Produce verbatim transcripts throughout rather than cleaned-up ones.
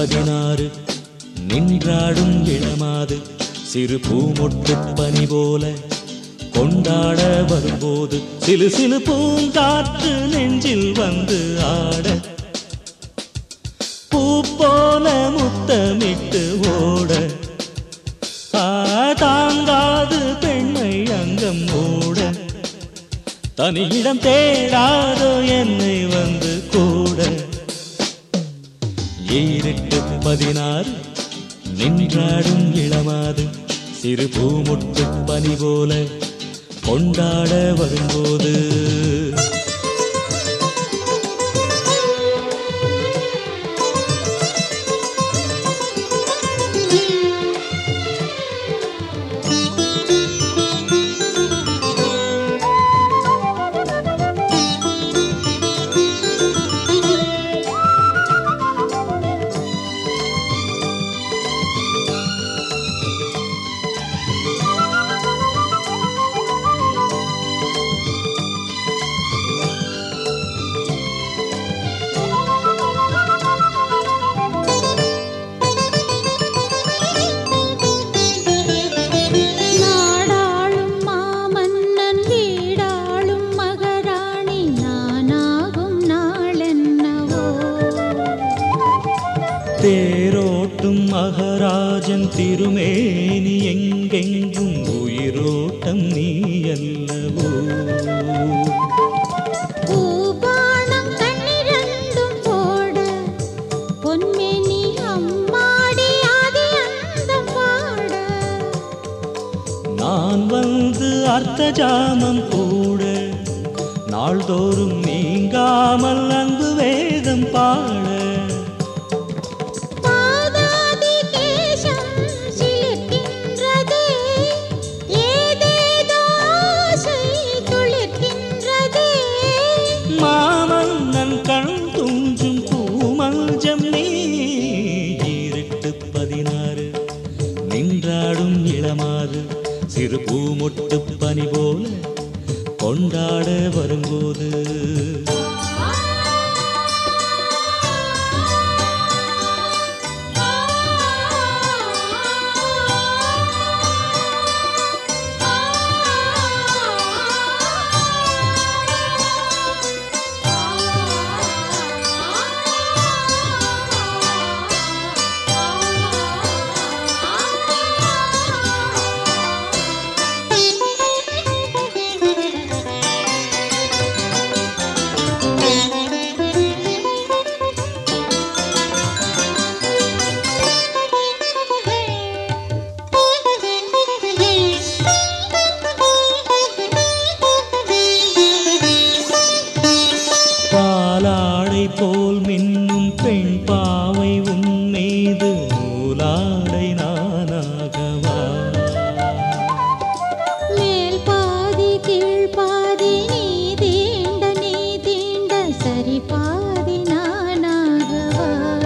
பதினாறு நின்றாடும் இளமாது சிறு பூமொட்டு பனி போல கொண்டாட வரும்போது சிலு சிலு பூங்காற்று நெஞ்சில் வந்து ஆட பூ போல முத்தமிட்டு ஓட தாங்காது பெண்மை அங்கம் ஓட தனியிடம் தேடாதோ என்னை வந்து கூட ஏறிட்டு பதினாறு நின்றாடும் இளமாது சிறு பூமுட்டு பனி போல கொண்டாட வரும்போது தேரோட்டும் மகராஜன் திருமேனி எங்கெங்கும் உயிரோட்டம் நீ அல்லவோ பூபானம் கண்ணிரண்டும் போட பொன்மேனி அம்மாடி ஆதி அந்தம் பாட நான் வந்து அர்த்த ஜாமம் கூட நாள்தோறும் நீங்காமல் அன்பு வேதம் பாட மாமன்னன் கண் தூஞ்சும் பூமஞ்சம் நீ ஈரிட்டு பதினாறு நின்றாடும் இளமாறு சிறு பூமொட்டு பனி போல கொண்டாட வரும்போது பாலாடை போல் மின்னும் பெண் பாவை உன் மீது நூலாடை நானாகவா மேல் பாதி கீழ் பாதி நீ தீண்ட நீ தீண்ட சரி பாதி நானாகவா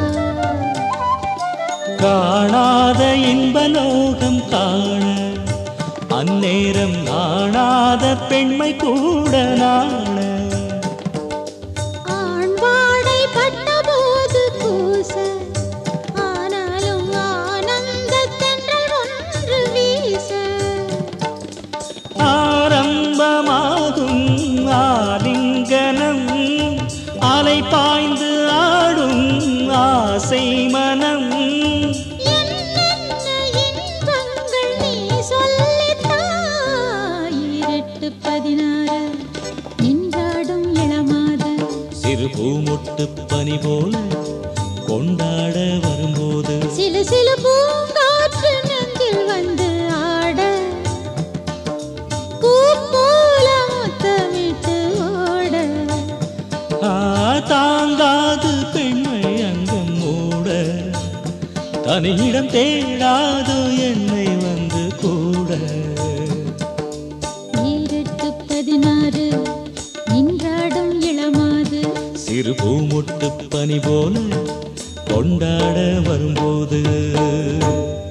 காணாத இன்பலோகம் காண அந்நேரம் நாணாத பெண்மை கூட நாண ஆரம்பமாகும் ஆலிங்கனம் அலை பாய்ந்து ஆடும் ஆசை மனம் பதினாறு நின்றாடும் இளமாது சிறு பூமுட்டு பனி போல கொண்டாட வரும்போது சில சில பூங்காற்று நெஞ்சில் வந்து ஆட பூ போல முத்தமிட்டு ஓட தாங்காது பெண்மை அங்கம் மூட தனியிடம் தேடாதோ என்னை வந்து கூட ஈரட்டு பதினாறு நின்றாடும் இளமாது சிறு பூமுட்டு பனி போல கொண்டாட வரும்போது